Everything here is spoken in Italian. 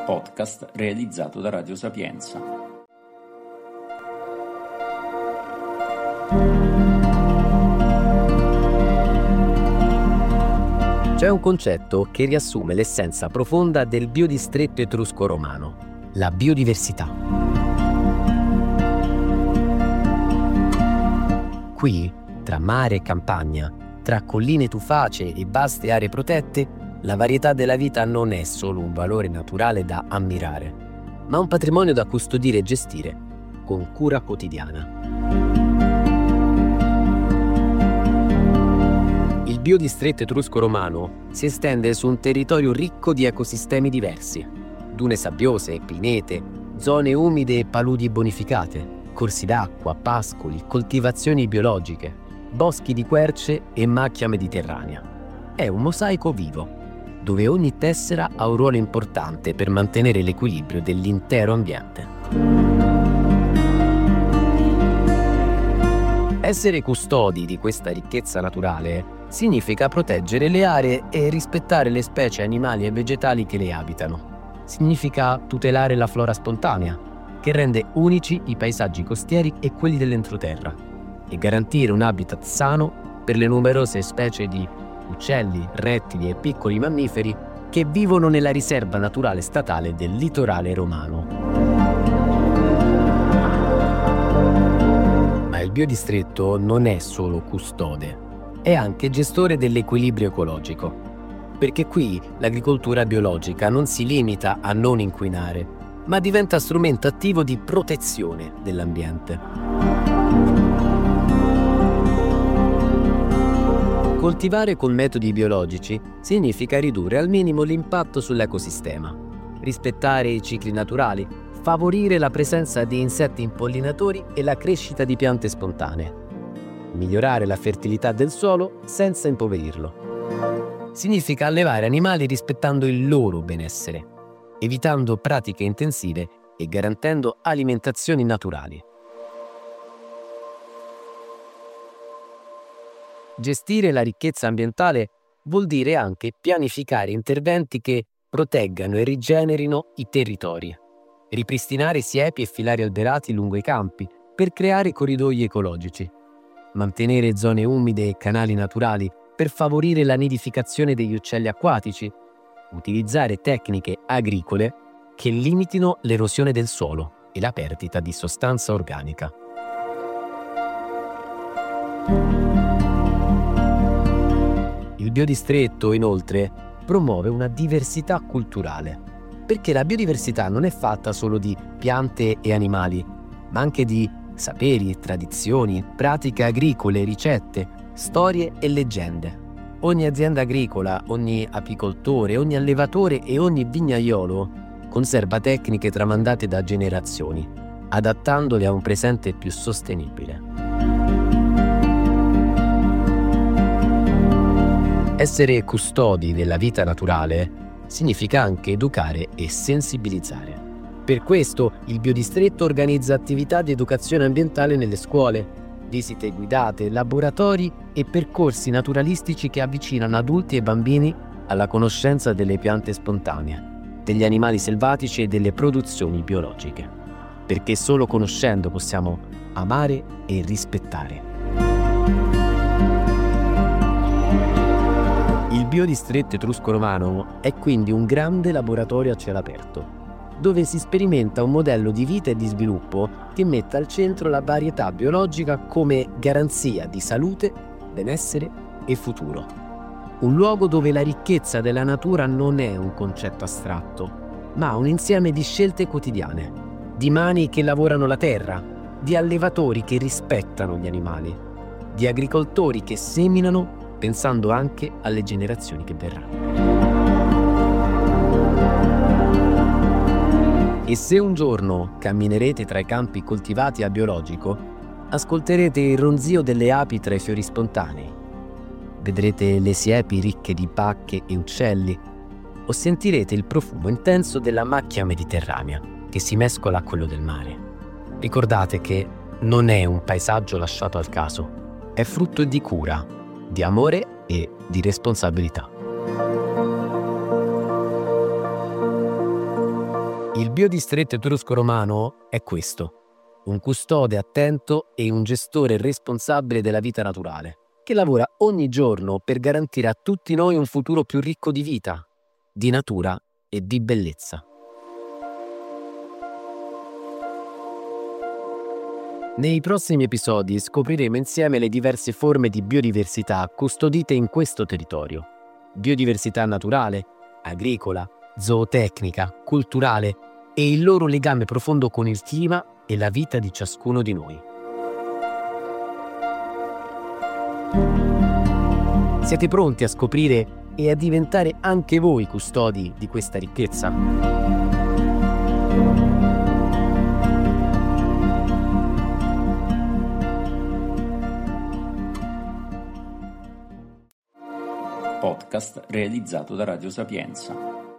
podcast realizzato da Radio Sapienza. C'è un concetto che riassume l'essenza profonda del biodistretto etrusco-romano: la biodiversità. Qui, tra mare e campagna, tra colline tufacee e vaste aree protette, la varietà della vita non è solo un valore naturale da ammirare, ma un patrimonio da custodire e gestire con cura quotidiana. Il biodistretto etrusco-romano si estende su un territorio ricco di ecosistemi diversi: dune sabbiose, pinete, zone umide e paludi bonificate, corsi d'acqua, pascoli, coltivazioni biologiche, boschi di querce e macchia mediterranea. È un mosaico vivo, dove ogni tessera ha un ruolo importante per mantenere l'equilibrio dell'intero ambiente. Essere custodi di questa ricchezza naturale significa proteggere le aree e rispettare le specie animali e vegetali che le abitano. Significa tutelare la flora spontanea, che rende unici i paesaggi costieri e quelli dell'entroterra, e garantire un habitat sano per le numerose specie di uccelli, rettili e piccoli mammiferi che vivono nella riserva naturale statale del litorale romano. Ma il biodistretto non è solo custode, è anche gestore dell'equilibrio ecologico, perché qui l'agricoltura biologica non si limita a non inquinare, ma diventa strumento attivo di protezione dell'ambiente. Coltivare con metodi biologici significa ridurre al minimo l'impatto sull'ecosistema, rispettare i cicli naturali, favorire la presenza di insetti impollinatori e la crescita di piante spontanee, migliorare la fertilità del suolo senza impoverirlo. Significa allevare animali rispettando il loro benessere, evitando pratiche intensive e garantendo alimentazioni naturali. Gestire la ricchezza ambientale vuol dire anche pianificare interventi che proteggano e rigenerino i territori, ripristinare siepi e filari alberati lungo i campi per creare corridoi ecologici, mantenere zone umide e canali naturali per favorire la nidificazione degli uccelli acquatici, utilizzare tecniche agricole che limitino l'erosione del suolo e la perdita di sostanza organica. Il biodistretto, inoltre, promuove una diversità culturale, perché la biodiversità non è fatta solo di piante e animali, ma anche di saperi, tradizioni, pratiche agricole, ricette, storie e leggende. Ogni azienda agricola, ogni apicoltore, ogni allevatore e ogni vignaiolo conserva tecniche tramandate da generazioni, adattandole a un presente più sostenibile. Essere custodi della vita naturale significa anche educare e sensibilizzare. Per questo il biodistretto organizza attività di educazione ambientale nelle scuole, visite guidate, laboratori e percorsi naturalistici che avvicinano adulti e bambini alla conoscenza delle piante spontanee, degli animali selvatici e delle produzioni biologiche. Perché solo conoscendo possiamo amare e rispettare. Il biodistretto etrusco-romano è quindi un grande laboratorio a cielo aperto, dove si sperimenta un modello di vita e di sviluppo che metta al centro la varietà biologica come garanzia di salute, benessere e futuro. Un luogo dove la ricchezza della natura non è un concetto astratto, ma un insieme di scelte quotidiane, di mani che lavorano la terra, di allevatori che rispettano gli animali, di agricoltori che seminano pensando anche alle generazioni che verranno. E se un giorno camminerete tra i campi coltivati a biologico, ascolterete il ronzio delle api tra i fiori spontanei, vedrete le siepi ricche di bacche e uccelli, o sentirete il profumo intenso della macchia mediterranea che si mescola a quello del mare. Ricordate che non è un paesaggio lasciato al caso, è frutto di cura, di amore e di responsabilità. Il biodistretto etrusco-romano è questo: un custode attento e un gestore responsabile della vita naturale, che lavora ogni giorno per garantire a tutti noi un futuro più ricco di vita, di natura e di bellezza. Nei prossimi episodi scopriremo insieme le diverse forme di biodiversità custodite in questo territorio. Biodiversità naturale, agricola, zootecnica, culturale e il loro legame profondo con il clima e la vita di ciascuno di noi. Siete pronti a scoprire e a diventare anche voi custodi di questa ricchezza? Podcast realizzato da Radio Sapienza.